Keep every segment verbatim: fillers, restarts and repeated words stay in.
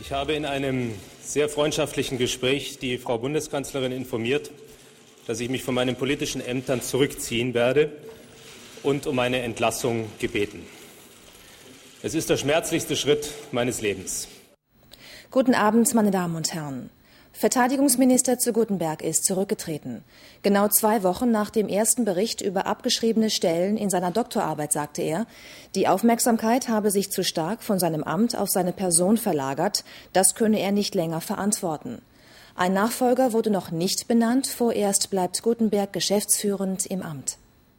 Ich habe in einem sehr freundschaftlichen Gespräch die Frau Bundeskanzlerin informiert, dass ich mich von meinen politischen Ämtern zurückziehen werde und um eine Entlassung gebeten. Es ist der schmerzlichste Schritt meines Lebens. Guten Abend, meine Damen und Herren. Verteidigungsminister zu Guttenberg ist zurückgetreten. Genau zwei Wochen nach dem ersten Bericht über abgeschriebene Stellen in seiner Doktorarbeit sagte er, die Aufmerksamkeit habe sich zu stark von seinem Amt auf seine Person verlagert. Das könne er nicht länger verantworten. Ein Nachfolger wurde noch nicht benannt. Vorerst bleibt Guttenberg geschäftsführend im Amt.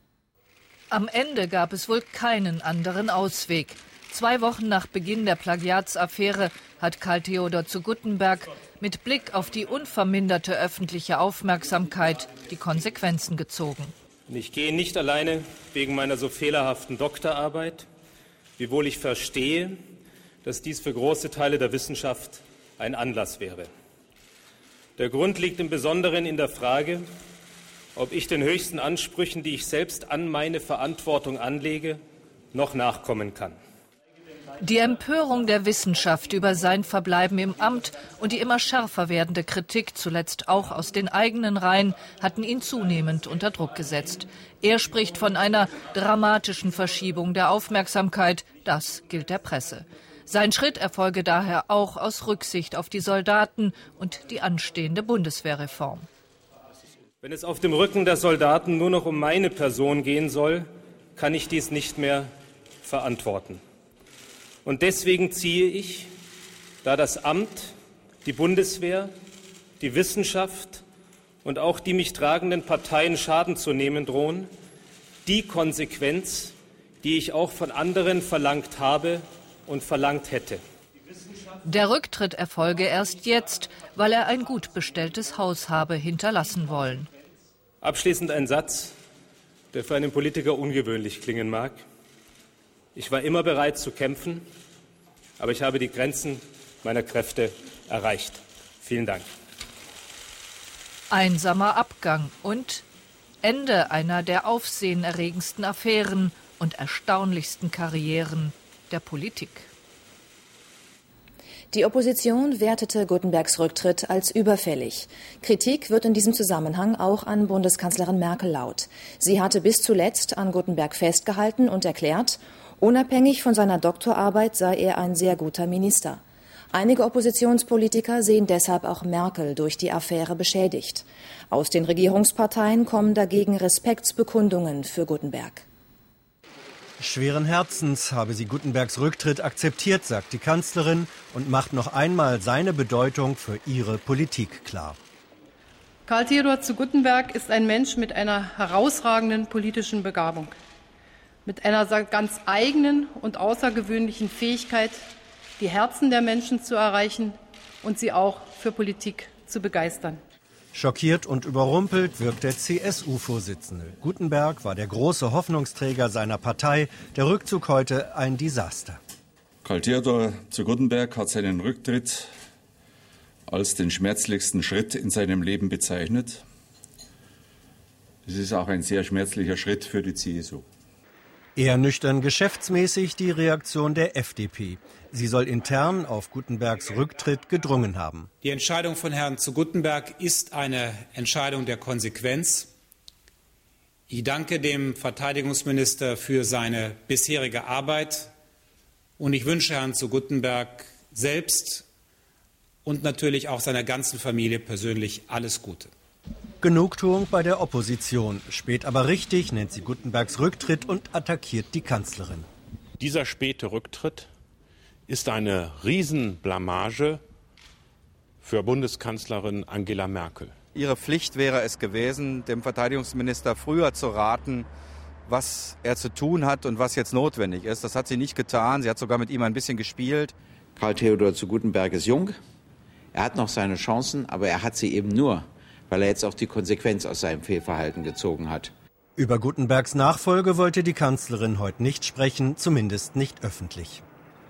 Am Ende gab es wohl keinen anderen Ausweg. Zwei Wochen nach Beginn der Plagiatsaffäre hat Karl Theodor zu Guttenberg mit Blick auf die unverminderte öffentliche Aufmerksamkeit die Konsequenzen gezogen. Ich gehe nicht alleine wegen meiner so fehlerhaften Doktorarbeit, wiewohl ich verstehe, dass dies für große Teile der Wissenschaft ein Anlass wäre. Der Grund liegt im Besonderen in der Frage, ob ich den höchsten Ansprüchen, die ich selbst an meine Verantwortung anlege, noch nachkommen kann. Die Empörung der Wissenschaft über sein Verbleiben im Amt und die immer schärfer werdende Kritik, zuletzt auch aus den eigenen Reihen, hatten ihn zunehmend unter Druck gesetzt. Er spricht von einer dramatischen Verschiebung der Aufmerksamkeit. Das gilt der Presse. Sein Schritt erfolge daher auch aus Rücksicht auf die Soldaten und die anstehende Bundeswehrreform. Wenn es auf dem Rücken der Soldaten nur noch um meine Person gehen soll, kann ich dies nicht mehr verantworten. Und deswegen ziehe ich, da das Amt, die Bundeswehr, die Wissenschaft und auch die mich tragenden Parteien Schaden zu nehmen drohen, die Konsequenz, die ich auch von anderen verlangt habe und verlangt hätte. Der Rücktritt erfolge erst jetzt, weil er ein gut bestelltes Haus habe hinterlassen wollen. Abschließend ein Satz, der für einen Politiker ungewöhnlich klingen mag. Ich war immer bereit zu kämpfen, aber ich habe die Grenzen meiner Kräfte erreicht. Vielen Dank. Einsamer Abgang und Ende einer der aufsehenerregendsten Affären und erstaunlichsten Karrieren der Politik. Die Opposition wertete Guttenbergs Rücktritt als überfällig. Kritik wird in diesem Zusammenhang auch an Bundeskanzlerin Merkel laut. Sie hatte bis zuletzt an Guttenberg festgehalten und erklärt, unabhängig von seiner Doktorarbeit sei er ein sehr guter Minister. Einige Oppositionspolitiker sehen deshalb auch Merkel durch die Affäre beschädigt. Aus den Regierungsparteien kommen dagegen Respektsbekundungen für Guttenberg. Schweren Herzens habe sie Guttenbergs Rücktritt akzeptiert, sagt die Kanzlerin und macht noch einmal seine Bedeutung für ihre Politik klar. Karl Theodor zu Guttenberg ist ein Mensch mit einer herausragenden politischen Begabung, mit einer ganz eigenen und außergewöhnlichen Fähigkeit, die Herzen der Menschen zu erreichen und sie auch für Politik zu begeistern. Schockiert und überrumpelt wirkt der C S U-Vorsitzende. Guttenberg war der große Hoffnungsträger seiner Partei. Der Rückzug heute ein Desaster. Karl Theodor zu Guttenberg hat seinen Rücktritt als den schmerzlichsten Schritt in seinem Leben bezeichnet. Es ist auch ein sehr schmerzlicher Schritt für die C S U. Eher nüchtern geschäftsmäßig die Reaktion der F D P. Sie soll intern auf Guttenbergs Rücktritt gedrungen haben. Die Entscheidung von Herrn zu Guttenberg ist eine Entscheidung der Konsequenz. Ich danke dem Verteidigungsminister für seine bisherige Arbeit und ich wünsche Herrn zu Guttenberg selbst und natürlich auch seiner ganzen Familie persönlich alles Gute. Genugtuung bei der Opposition. Spät aber richtig nennt sie Guttenbergs Rücktritt und attackiert die Kanzlerin. Dieser späte Rücktritt ist eine Riesenblamage für Bundeskanzlerin Angela Merkel. Ihre Pflicht wäre es gewesen, dem Verteidigungsminister früher zu raten, was er zu tun hat und was jetzt notwendig ist. Das hat sie nicht getan. Sie hat sogar mit ihm ein bisschen gespielt. Karl Theodor zu Guttenberg ist jung. Er hat noch seine Chancen, aber er hat sie eben nur, weil er jetzt auch die Konsequenz aus seinem Fehlverhalten gezogen hat. Über Guttenbergs Nachfolge wollte die Kanzlerin heute nicht sprechen, zumindest nicht öffentlich.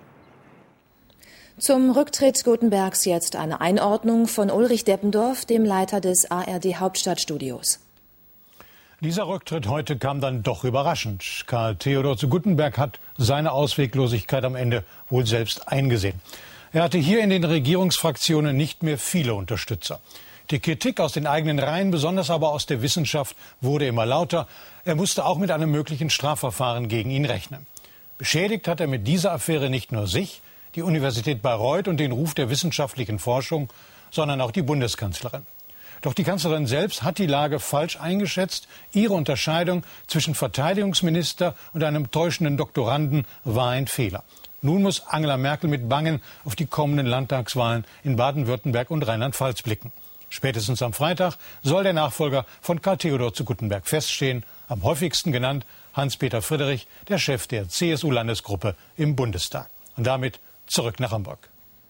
Zum Rücktritt Guttenbergs jetzt eine Einordnung von Ulrich Deppendorf, dem Leiter des A R D Hauptstadtstudios. Dieser Rücktritt heute kam dann doch überraschend. Karl Theodor zu Guttenberg hat seine Ausweglosigkeit am Ende wohl selbst eingesehen. Er hatte hier in den Regierungsfraktionen nicht mehr viele Unterstützer. Die Kritik aus den eigenen Reihen, besonders aber aus der Wissenschaft, wurde immer lauter. Er musste auch mit einem möglichen Strafverfahren gegen ihn rechnen. Beschädigt hat er mit dieser Affäre nicht nur sich, die Universität Bayreuth und den Ruf der wissenschaftlichen Forschung, sondern auch die Bundeskanzlerin. Doch die Kanzlerin selbst hat die Lage falsch eingeschätzt. Ihre Unterscheidung zwischen Verteidigungsminister und einem täuschenden Doktoranden war ein Fehler. Nun muss Angela Merkel mit Bangen auf die kommenden Landtagswahlen in Baden-Württemberg und Rheinland-Pfalz blicken. Spätestens am Freitag soll der Nachfolger von Karl Theodor zu Guttenberg feststehen. Am häufigsten genannt Hans-Peter Friedrich, der Chef der C S U-Landesgruppe im Bundestag. Und damit zurück nach Hamburg.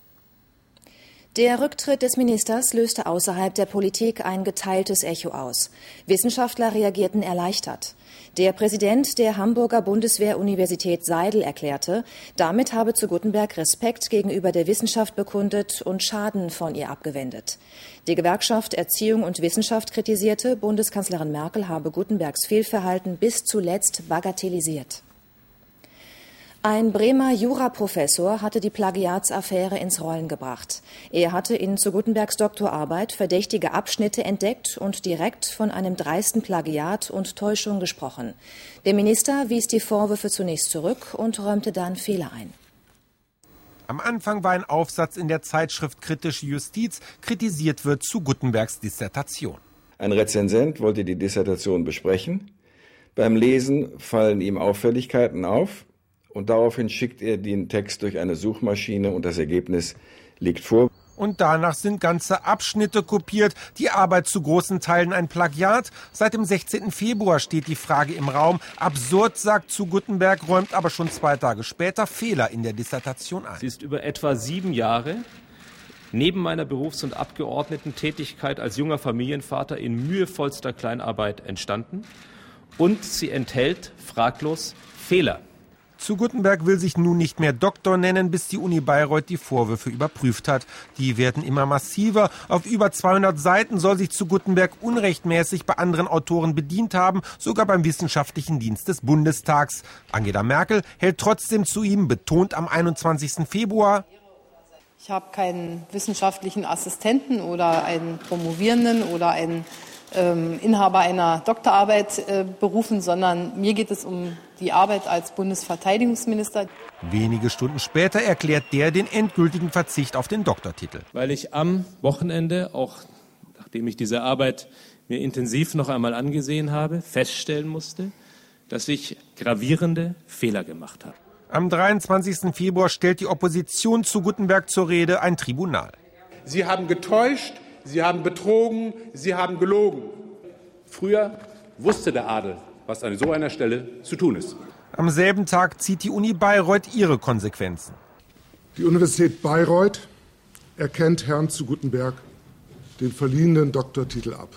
Der Rücktritt des Ministers löste außerhalb der Politik ein geteiltes Echo aus. Wissenschaftler reagierten erleichtert. Der Präsident der Hamburger Bundeswehr-Universität Seidel erklärte, damit habe zu Guttenberg Respekt gegenüber der Wissenschaft bekundet und Schaden von ihr abgewendet. Die Gewerkschaft Erziehung und Wissenschaft kritisierte, Bundeskanzlerin Merkel habe Guttenbergs Fehlverhalten bis zuletzt bagatellisiert. Ein Bremer Juraprofessor hatte die Plagiatsaffäre ins Rollen gebracht. Er hatte in zu Guttenbergs Doktorarbeit verdächtige Abschnitte entdeckt und direkt von einem dreisten Plagiat und Täuschung gesprochen. Der Minister wies die Vorwürfe zunächst zurück und räumte dann Fehler ein. Am Anfang war ein Aufsatz in der Zeitschrift Kritische Justiz, kritisiert wird zu Guttenbergs Dissertation. Ein Rezensent wollte die Dissertation besprechen. Beim Lesen fallen ihm Auffälligkeiten auf. Und daraufhin schickt er den Text durch eine Suchmaschine und das Ergebnis liegt vor. Und danach sind ganze Abschnitte kopiert, die Arbeit zu großen Teilen ein Plagiat. Seit dem sechzehnten Februar steht die Frage im Raum. Absurd, sagt zu Guttenberg, räumt aber schon zwei Tage später Fehler in der Dissertation ein. Sie ist über etwa sieben Jahre neben meiner Berufs- und Abgeordnetentätigkeit als junger Familienvater in mühevollster Kleinarbeit entstanden. Und sie enthält fraglos Fehler. Zu Guttenberg will sich nun nicht mehr Doktor nennen, bis die Uni Bayreuth die Vorwürfe überprüft hat. Die werden immer massiver. Auf über zweihundert Seiten soll sich zu Guttenberg unrechtmäßig bei anderen Autoren bedient haben, sogar beim Wissenschaftlichen Dienst des Bundestags. Angela Merkel hält trotzdem zu ihm, betont am einundzwanzigsten Februar: Ich habe keinen wissenschaftlichen Assistenten oder einen Promovierenden oder einen ähm, Inhaber einer Doktorarbeit äh, berufen, sondern mir geht es um die Arbeit als Bundesverteidigungsminister. Wenige Stunden später erklärt der den endgültigen Verzicht auf den Doktortitel. Weil ich am Wochenende, auch nachdem ich diese Arbeit mir intensiv noch einmal angesehen habe, feststellen musste, dass ich gravierende Fehler gemacht habe. Am dreiundzwanzigsten Februar stellt die Opposition zu Guttenberg zur Rede ein Tribunal. Sie haben getäuscht, Sie haben betrogen, Sie haben gelogen. Früher wusste der Adel, was an so einer Stelle zu tun ist. Am selben Tag zieht die Uni Bayreuth ihre Konsequenzen. Die Universität Bayreuth erkennt Herrn zu Guttenberg den verliehenen Doktortitel ab.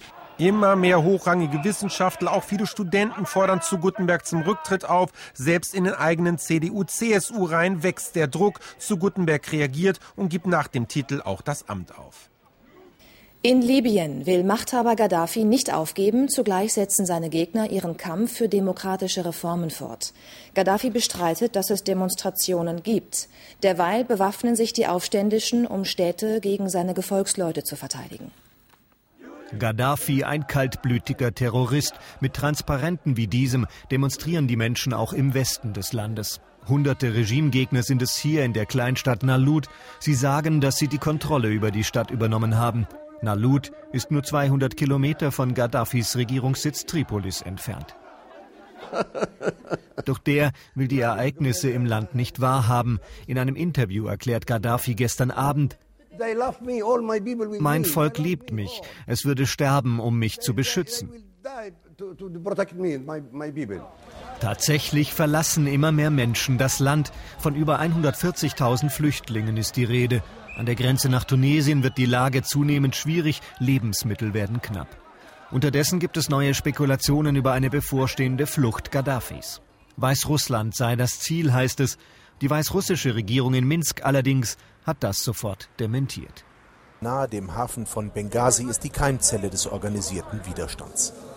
Immer mehr hochrangige Wissenschaftler, auch viele Studenten fordern zu Guttenberg zum Rücktritt auf. Selbst in den eigenen C D U C S U-Reihen wächst der Druck. Zu Guttenberg reagiert und gibt nach dem Titel auch das Amt auf. In Libyen will Machthaber Gaddafi nicht aufgeben, zugleich setzen seine Gegner ihren Kampf für demokratische Reformen fort. Gaddafi bestreitet, dass es Demonstrationen gibt. Derweil bewaffnen sich die Aufständischen, um Städte gegen seine Gefolgsleute zu verteidigen. Gaddafi, ein kaltblütiger Terrorist. Mit Transparenten wie diesem demonstrieren die Menschen auch im Westen des Landes. Hunderte Regimegegner sind es hier in der Kleinstadt Nalut. Sie sagen, dass sie die Kontrolle über die Stadt übernommen haben. Nalut ist nur zweihundert Kilometer von Gaddafis Regierungssitz Tripolis entfernt. Doch der will die Ereignisse im Land nicht wahrhaben. In einem Interview erklärt Gaddafi gestern Abend: Mein Volk liebt mich. Es würde sterben, um mich zu beschützen. Tatsächlich verlassen immer mehr Menschen das Land. Von über hundertvierzigtausend Flüchtlingen ist die Rede. An der Grenze nach Tunesien wird die Lage zunehmend schwierig, Lebensmittel werden knapp. Unterdessen gibt es neue Spekulationen über eine bevorstehende Flucht Gaddafis. Weißrussland sei das Ziel, heißt es. Die weißrussische Regierung in Minsk allerdings hat das sofort dementiert. Nahe dem Hafen von Benghazi ist die Keimzelle des organisierten Widerstands.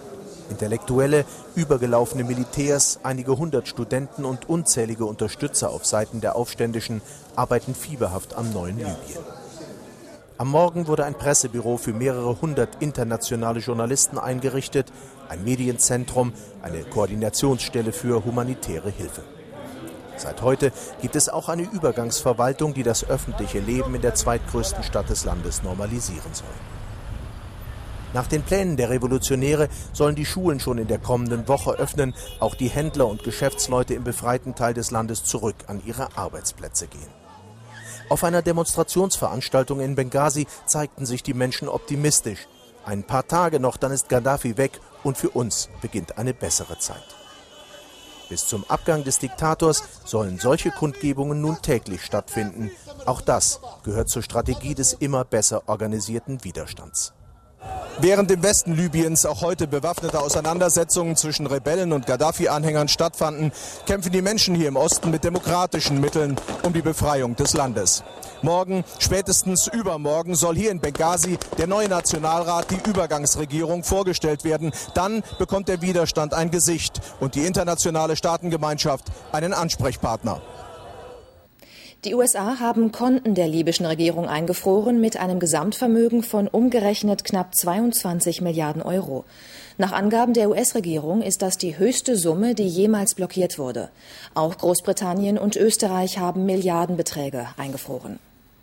Intellektuelle, übergelaufene Militärs, einige hundert Studenten und unzählige Unterstützer auf Seiten der Aufständischen arbeiten fieberhaft am neuen Libyen. Am Morgen wurde ein Pressebüro für mehrere hundert internationale Journalisten eingerichtet, ein Medienzentrum, eine Koordinationsstelle für humanitäre Hilfe. Seit heute gibt es auch eine Übergangsverwaltung, die das öffentliche Leben in der zweitgrößten Stadt des Landes normalisieren soll. Nach den Plänen der Revolutionäre sollen die Schulen schon in der kommenden Woche öffnen, auch die Händler und Geschäftsleute im befreiten Teil des Landes zurück an ihre Arbeitsplätze gehen. Auf einer Demonstrationsveranstaltung in Benghazi zeigten sich die Menschen optimistisch. Ein paar Tage noch, dann ist Gaddafi weg und für uns beginnt eine bessere Zeit. Bis zum Abgang des Diktators sollen solche Kundgebungen nun täglich stattfinden. Auch das gehört zur Strategie des immer besser organisierten Widerstands. Während im Westen Libyens auch heute bewaffnete Auseinandersetzungen zwischen Rebellen und Gaddafi-Anhängern stattfanden, kämpfen die Menschen hier im Osten mit demokratischen Mitteln um die Befreiung des Landes. Morgen, spätestens übermorgen, soll hier in Benghazi der neue Nationalrat, die Übergangsregierung, vorgestellt werden. Dann bekommt der Widerstand ein Gesicht und die internationale Staatengemeinschaft einen Ansprechpartner. Die U S A haben Konten der libyschen Regierung eingefroren mit einem Gesamtvermögen von umgerechnet knapp zweiundzwanzig Milliarden Euro. Nach Angaben der U S-Regierung ist das die höchste Summe, die jemals blockiert wurde. Auch Großbritannien und Österreich haben Milliardenbeträge eingefroren.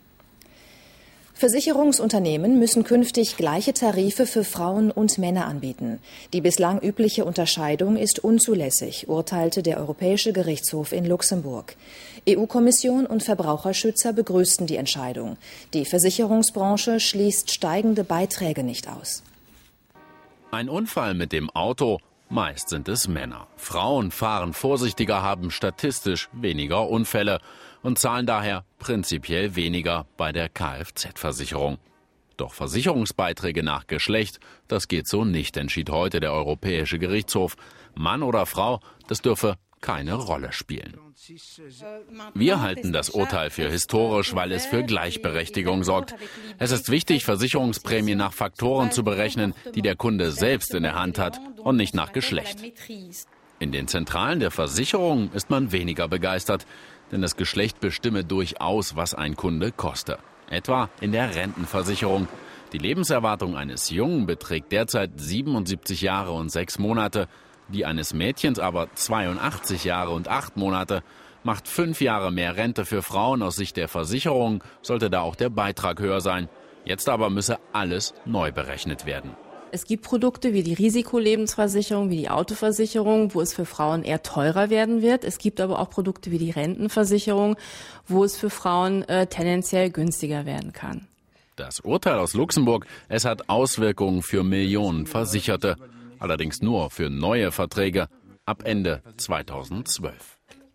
Versicherungsunternehmen müssen künftig gleiche Tarife für Frauen und Männer anbieten. Die bislang übliche Unterscheidung ist unzulässig, urteilte der Europäische Gerichtshof in Luxemburg. E U-Kommission und Verbraucherschützer begrüßten die Entscheidung. Die Versicherungsbranche schließt steigende Beiträge nicht aus. Ein Unfall mit dem Auto, meist sind es Männer. Frauen fahren vorsichtiger, haben statistisch weniger Unfälle und zahlen daher prinzipiell weniger bei der Kfz-Versicherung. Doch Versicherungsbeiträge nach Geschlecht, das geht so nicht, entschied heute der Europäische Gerichtshof. Mann oder Frau, das dürfe keine Rolle spielen. Wir halten das Urteil für historisch, weil es für Gleichberechtigung sorgt. Es ist wichtig, Versicherungsprämien nach Faktoren zu berechnen, die der Kunde selbst in der Hand hat und nicht nach Geschlecht. In den Zentralen der Versicherung ist man weniger begeistert, denn das Geschlecht bestimme durchaus, was ein Kunde koste. Etwa in der Rentenversicherung. Die Lebenserwartung eines Jungen beträgt derzeit siebenundsiebzig Jahre und sechs Monate, die eines Mädchens aber zweiundachtzig Jahre und acht Monate. Macht fünf Jahre mehr Rente für Frauen aus Sicht der Versicherung, sollte da auch der Beitrag höher sein. Jetzt aber müsse alles neu berechnet werden. Es gibt Produkte wie die Risikolebensversicherung, wie die Autoversicherung, wo es für Frauen eher teurer werden wird. Es gibt aber auch Produkte wie die Rentenversicherung, wo es für Frauen äh, tendenziell günstiger werden kann. Das Urteil aus Luxemburg, es hat Auswirkungen für Millionen Versicherte. Allerdings nur für neue Verträge ab Ende zweitausendzwölf.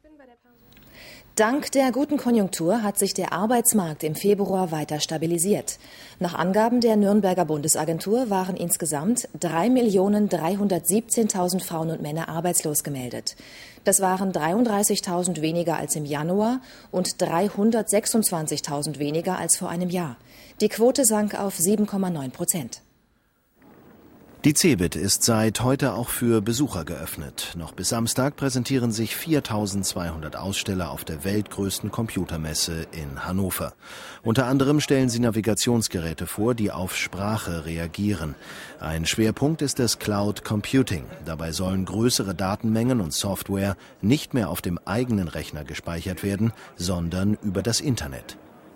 Dank der guten Konjunktur hat sich der Arbeitsmarkt im Februar weiter stabilisiert. Nach Angaben der Nürnberger Bundesagentur waren insgesamt drei Millionen dreihundertsiebzehntausend Frauen und Männer arbeitslos gemeldet. Das waren dreiunddreißigtausend weniger als im Januar und dreihundertsechsundzwanzigtausend weniger als vor einem Jahr. Die Quote sank auf sieben Komma neun Prozent. Die CeBIT ist seit heute auch für Besucher geöffnet. Noch bis Samstag präsentieren sich viertausendzweihundert Aussteller auf der weltgrößten Computermesse in Hannover. Unter anderem stellen sie Navigationsgeräte vor, die auf Sprache reagieren. Ein Schwerpunkt ist das Cloud Computing. Dabei sollen größere Datenmengen und Software nicht mehr auf dem eigenen Rechner gespeichert werden, sondern über das Internet.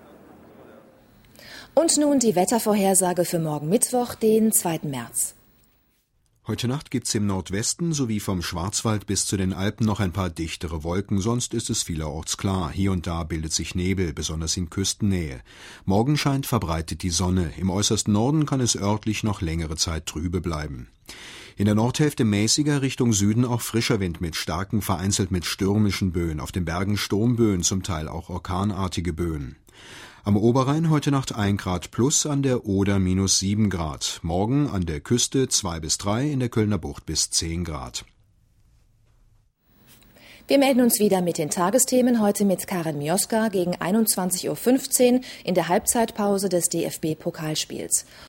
Und nun die Wettervorhersage für morgen Mittwoch, den zweiten März. Heute Nacht gibt's im Nordwesten sowie vom Schwarzwald bis zu den Alpen noch ein paar dichtere Wolken, sonst ist es vielerorts klar. Hier und da bildet sich Nebel, besonders in Küstennähe. Morgen scheint verbreitet die Sonne. Im äußersten Norden kann es örtlich noch längere Zeit trübe bleiben. In der Nordhälfte mäßiger, Richtung Süden auch frischer Wind mit starken, vereinzelt mit stürmischen Böen. Auf den Bergen Sturmböen, zum Teil auch orkanartige Böen. Am Oberrhein heute Nacht ein Grad plus, an der Oder minus sieben Grad. Morgen an der Küste zwei bis drei, in der Kölner Bucht bis zehn Grad. Wir melden uns wieder mit den Tagesthemen, heute mit Karin Mioska gegen einundzwanzig Uhr fünfzehn in der Halbzeitpause des D F B-Pokalspiels.